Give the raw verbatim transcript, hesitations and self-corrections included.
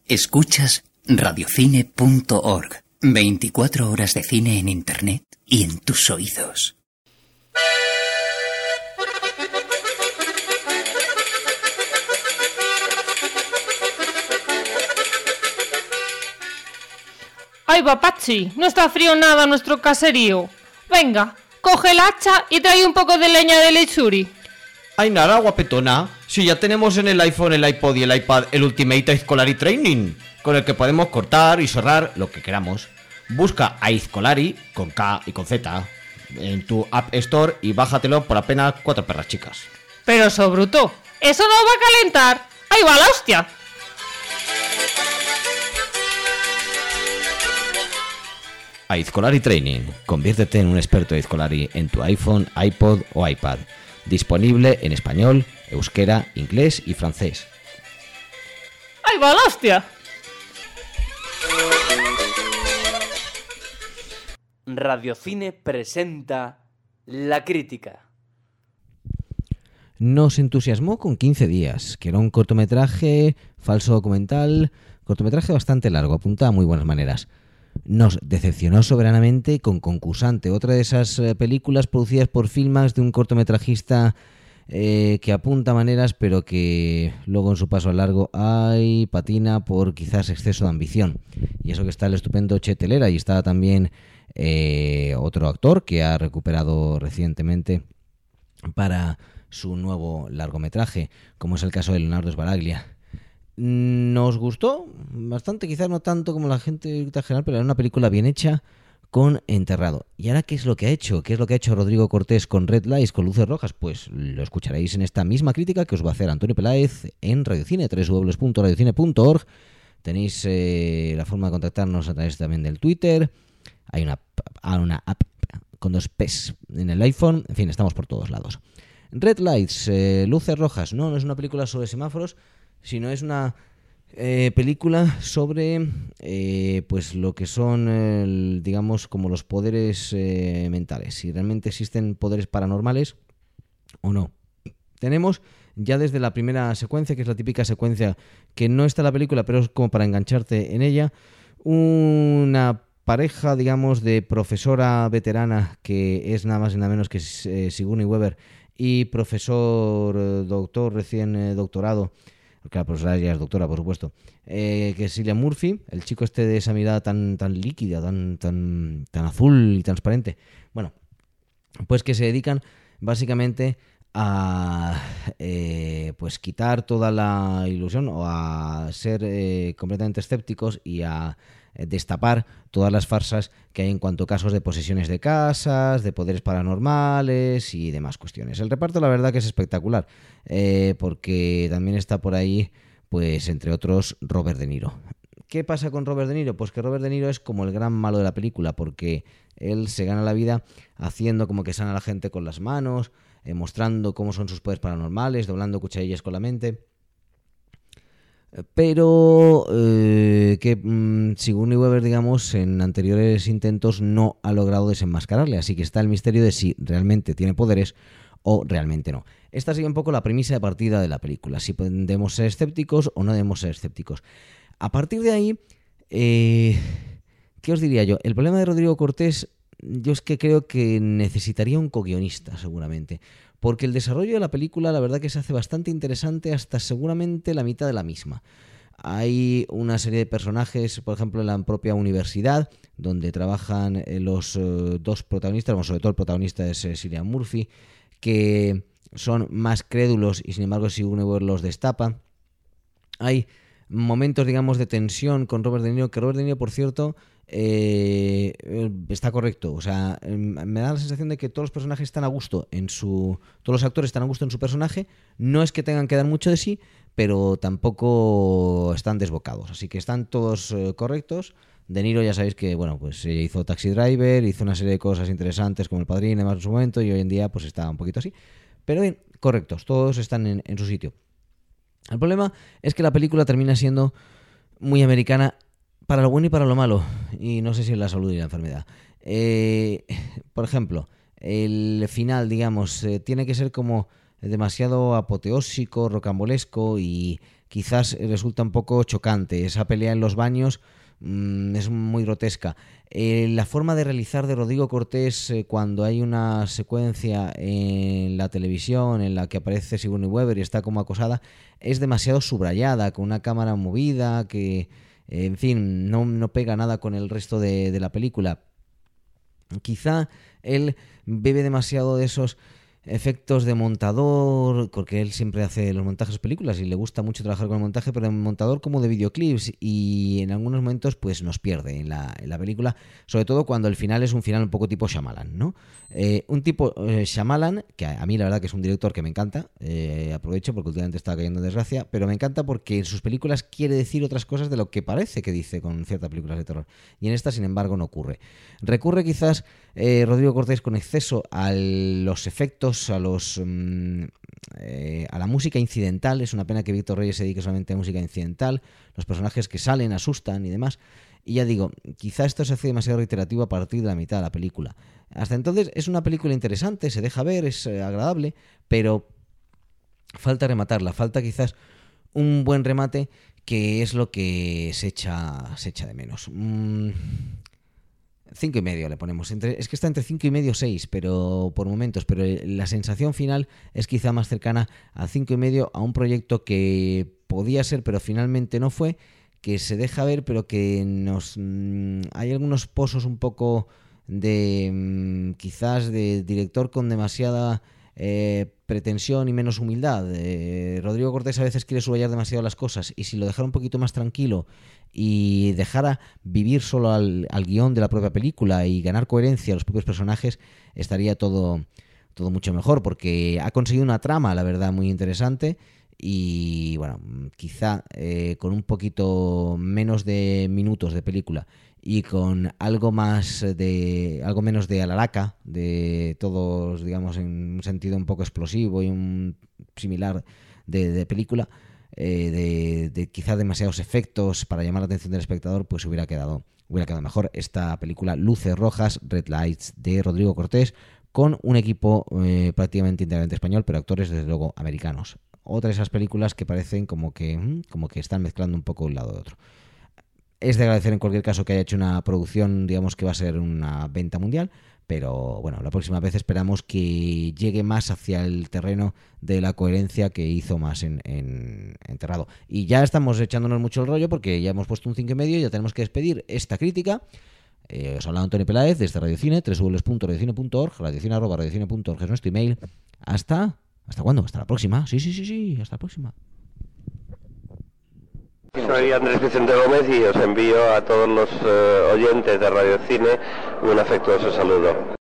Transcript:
Escuchas radiocine punto org. veinticuatro horas de cine en internet y en tus oídos. ¡Ay, papachi! No está frío nada nuestro caserío. Venga, coge el hacha y trae un poco de leña de lechuri. Ay, nada, guapetona. Si ya tenemos en el iPhone, el iPod y el iPad el Ultimate Aizkolari Training, con el que podemos cortar y serrar lo que queramos. Busca Aizkolari con K y con Z en tu App Store y bájatelo por apenas cuatro perras chicas. Pero eso, bruto, eso no va a calentar. ¡Ahí va la hostia! Aizkolari Training. Conviértete en un experto Aizkolari en tu iPhone, iPod o iPad. Disponible en español, euskera, inglés y francés. ¡Ahí va la hostia! Radiocine presenta La Crítica. Nos entusiasmó con quince días, que era un cortometraje falso documental, cortometraje bastante largo, apuntaba a muy buenas maneras. Nos decepcionó soberanamente con Concursante, otra de esas eh, películas producidas por Filmax de un cortometrajista eh, que apunta maneras, pero que luego en su paso a largo ay, patina por quizás exceso de ambición. Y eso que está el estupendo Che Telera, y está también eh, otro actor que ha recuperado recientemente para su nuevo largometraje, como es el caso de Leonardo Sbaraglia. Nos gustó bastante, quizás no tanto como la gente en general, pero era una película bien hecha con Enterrado. ¿Y ahora qué es lo que ha hecho? ¿Qué es lo que ha hecho Rodrigo Cortés con Red Lights, con Luces Rojas? Pues lo escucharéis en esta misma crítica que os va a hacer Antonio Peláez en Radiocine, doble u doble u doble u punto radiocine punto org. Tenéis eh, la forma de contactarnos a través también del Twitter. Hay una, una app con dos P's en el iPhone. En fin, estamos por todos lados. Red Lights, eh, Luces Rojas. No, no es una película sobre semáforos, sino es una eh, película sobre eh, pues lo que son, eh, digamos, como los poderes eh, mentales. Si realmente existen poderes paranormales o no. Tenemos ya desde la primera secuencia, que es la típica secuencia que no está en la película, pero es como para engancharte en ella, una pareja, digamos, de profesora veterana que es nada más y nada menos que eh, Sigourney Weaver y profesor, eh, doctor, recién eh, doctorado, porque la profesora ya es doctora, por supuesto, eh, que es Cillian Murphy, el chico este de esa mirada tan, tan líquida, tan, tan, tan azul y transparente. Bueno, pues que se dedican básicamente a eh, pues quitar toda la ilusión o a ser eh, completamente escépticos y a destapar todas las farsas que hay en cuanto a casos de posesiones de casas, de poderes paranormales y demás cuestiones. El reparto, la verdad, que es espectacular, eh, porque también está por ahí, pues entre otros, Robert De Niro. ¿Qué pasa con Robert De Niro? Pues que Robert De Niro es como el gran malo de la película, porque él se gana la vida haciendo como que sana a la gente con las manos, eh, mostrando cómo son sus poderes paranormales, doblando cucharillas con la mente. Pero eh, que mmm, Sigourney Weaver, digamos, en anteriores intentos no ha logrado desenmascararle, así que está el misterio de si realmente tiene poderes o realmente no. Esta sería un poco la premisa de partida de la película, si debemos ser escépticos o no debemos ser escépticos. A partir de ahí, eh, ¿qué os diría yo? El problema de Rodrigo Cortés, yo es que creo que necesitaría un co-guionista, seguramente. Porque el desarrollo de la película, la verdad que se hace bastante interesante hasta seguramente la mitad de la misma. Hay una serie de personajes, por ejemplo, en la propia universidad, donde trabajan los eh, dos protagonistas, bueno, sobre todo el protagonista es eh, Cillian Murphy, que son más crédulos y sin embargo Sigourney Weaver los destapa. Hay momentos, digamos, de tensión con Robert De Niro, que Robert De Niro, por cierto, eh, está correcto. O sea, me da la sensación de que todos los personajes están a gusto en su... Todos los actores están a gusto en su personaje. No es que tengan que dar mucho de sí, pero tampoco están desbocados. Así que están todos eh, correctos. De Niro, ya sabéis que, bueno, pues hizo Taxi Driver, hizo una serie de cosas interesantes como El Padrino, además en su momento, y hoy en día pues está un poquito así. Pero bien, correctos, todos están en, en su sitio. El problema es que la película termina siendo muy americana para lo bueno y para lo malo, y no sé si en la salud y la enfermedad. Eh, por ejemplo, el final, digamos, eh, tiene que ser como demasiado apoteósico, rocambolesco, y quizás resulta un poco chocante. Esa pelea en los baños mmm, es muy grotesca. Eh, la forma de realizar de Rodrigo Cortés eh, cuando hay una secuencia en la televisión en la que aparece Sigourney Weaver y está como acosada es demasiado subrayada, con una cámara movida que, eh, en fin, no, no pega nada con el resto de, de la película. Quizá él bebe demasiado de esos efectos de montador, porque él siempre hace los montajes de películas y le gusta mucho trabajar con el montaje, pero en montador como de videoclips, y en algunos momentos pues nos pierde en la, en la película, sobre todo cuando el final es un final un poco tipo Shyamalan, ¿no? Eh, un tipo eh, Shyamalan, que a, a mí la verdad que es un director que me encanta, eh, aprovecho porque últimamente está cayendo en desgracia, pero me encanta porque en sus películas quiere decir otras cosas de lo que parece que dice con ciertas películas de terror, y en esta sin embargo no ocurre. Recurre quizás eh, Rodrigo Cortés con exceso a los efectos, a los um, eh, a la música incidental. Es una pena que Víctor Reyes se dedique solamente a música incidental. Los personajes que salen asustan y demás. Y ya digo, quizá esto se hace demasiado reiterativo a partir de la mitad de la película. Hasta entonces es una película interesante, se deja ver, es eh, agradable, pero falta rematarla, falta quizás un buen remate, que es lo que se echa, se echa de menos. Mm. Cinco y medio le ponemos. Entre, es que está entre cinco y medio y seis, pero por momentos. Pero la sensación final es quizá más cercana a cinco y medio, a un proyecto que podía ser, pero finalmente no fue, que se deja ver, pero que nos mmm, hay algunos pozos un poco de mmm, quizás de director con demasiada eh, pretensión y menos humildad. Eh, Rodrigo Cortés a veces quiere subrayar demasiado las cosas, y si lo dejara un poquito más tranquilo y dejara vivir solo al, al guión de la propia película y ganar coherencia a los propios personajes, estaría todo, todo mucho mejor, porque ha conseguido una trama, la verdad, muy interesante. Y bueno, quizá eh, con un poquito menos de minutos de película y con algo más de algo menos de alaraca, de todos, digamos, en un sentido un poco explosivo y un similar de, de película, eh, de, de quizá demasiados efectos para llamar la atención del espectador, pues hubiera quedado hubiera quedado mejor esta película Luces Rojas, Red Lights, de Rodrigo Cortés, con un equipo eh, prácticamente íntegramente español, pero actores desde luego americanos. Otra de esas películas que parecen como que, como que están mezclando un poco un lado de otro. Es de agradecer en cualquier caso que haya hecho una producción, digamos que va a ser una venta mundial, pero bueno, la próxima vez esperamos que llegue más hacia el terreno de la coherencia que hizo más en, en Enterrado. Y ya estamos echándonos mucho el rollo porque ya hemos puesto un cinco y medio y ya tenemos que despedir esta crítica. Eh, os ha hablado Antonio Peláez desde Radio Cine, doble u doble u doble u punto radiocine punto org, radiocine arroba radiocine punto org es nuestro email. Hasta... ¿Hasta cuándo? ¿Hasta la próxima? Sí, sí, sí, sí, hasta la próxima. Soy Andrés Vicente Gómez y os envío a todos los uh, oyentes de Radio Cine un afectuoso saludo.